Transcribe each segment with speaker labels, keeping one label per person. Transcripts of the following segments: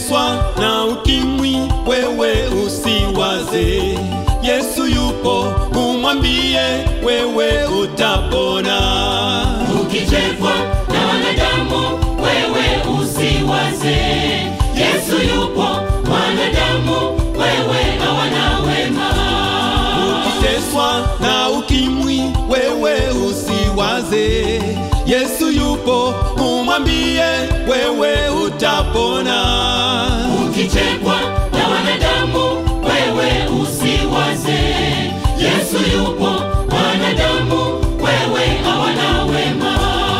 Speaker 1: Ukiteswa na ukimwi, wewe usiwaze, Yesu yupo, umwambie, wewe utapona.
Speaker 2: Ukichekwa na wanadamu, wewe usiwaze, Yesu yupo, wanadamu wewe hawana wema.
Speaker 1: Ukiteswa na ukimwi, wewe usiwaze, Yesu yupo, umwambie, wewe utapona.
Speaker 2: Ukichekwa na wanadamu, wewe usiwaze, Yesu yupo, wanadamu wewe hawana wema.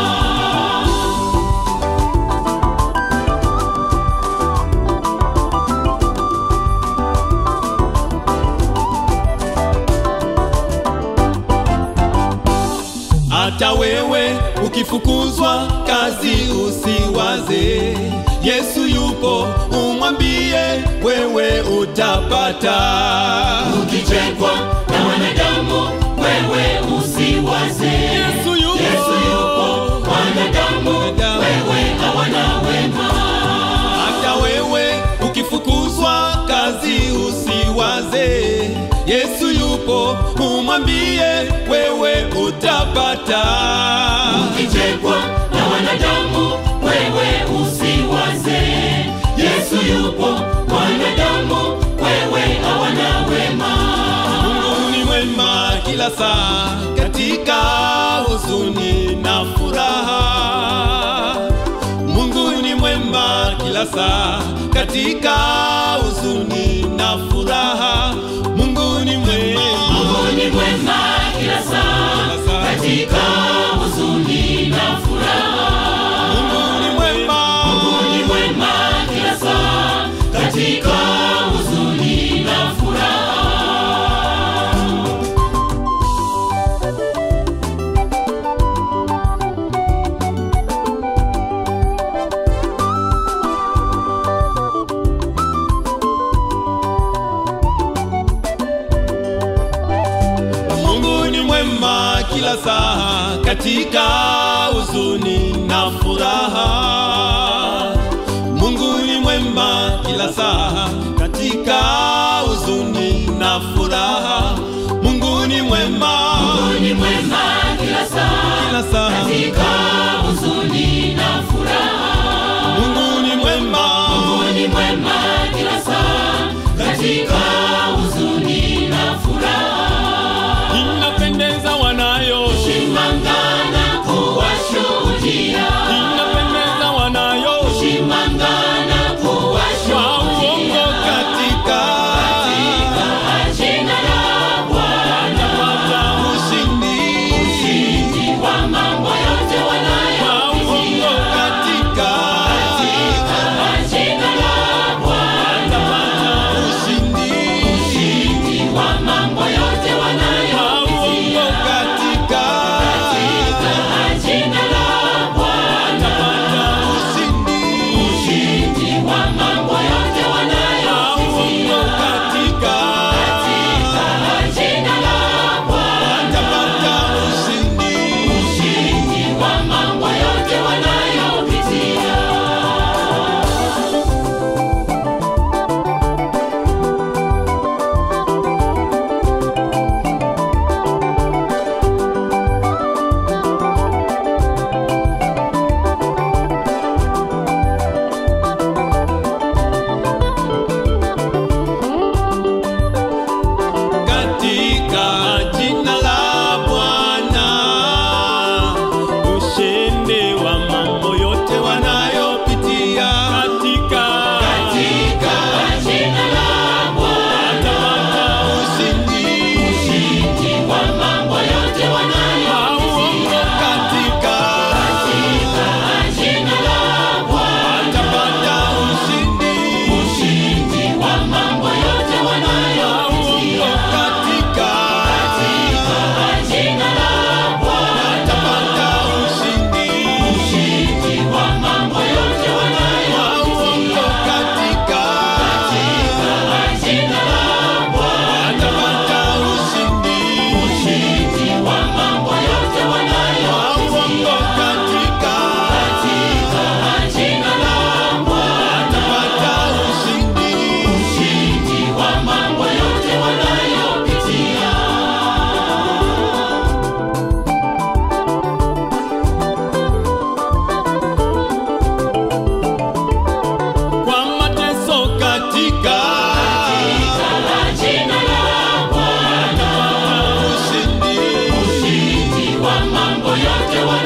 Speaker 1: Hata wewe ukifukuzwa kazi usiwaze, Yesu yupo, umwambie, wewe utapata.
Speaker 2: Ukichekwa na wanadamu, wewe usiwaze, Yesu yupo, wanadamu wewe hawana wema.
Speaker 1: Hata wewe ukifukuzwa kazi usiwaze, Yesu yupo, umwambie, wewe utapata.
Speaker 2: Ukichekwa na wanadamu, wewe usiwaze, Yesu yupo, wanadamu wewe hawana wema.
Speaker 1: Mungu ni mwema kila saa, katika huzuni na furaha. Mungu ni mwema kila saa, katika huzuni na furaha. Mungu ni mwema,
Speaker 2: Mungu ni mwema kila saa, katika huzuni na furaha.
Speaker 1: Mungu ni mwema,
Speaker 2: Mungu ni mwema kila saa, katika huzuni na furaha.
Speaker 1: Mungu ni mwema kila saa, katika huzuni na furaha. Mungu ni mwema kila saa, katika huzuni na furaha. Mungu ni mwema,
Speaker 2: Mungu ni mwema kila saa, katika huzuni na furaha.
Speaker 1: Mungu ni mwema,
Speaker 2: Mungu ni mwema kila saa, katika huzuni na furaha.
Speaker 1: inapendeza wanayo
Speaker 2: Shimangana kuwashuhudia,
Speaker 1: inapendeza wanayo
Speaker 2: shimangana kuwashuhudia, wote